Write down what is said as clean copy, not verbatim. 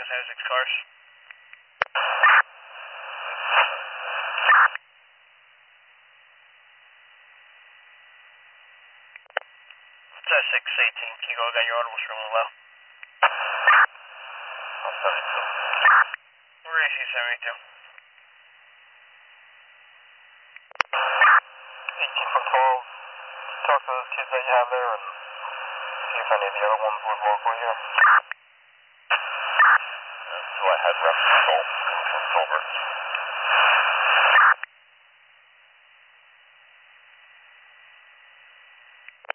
has 6 cars. It's at 618. Can you go again? Your audible's really low. 72. We're AC 72. 18 from 12. Talk to those kids that you have there and see if any of the other ones live locally here. So I had rep control from Silver.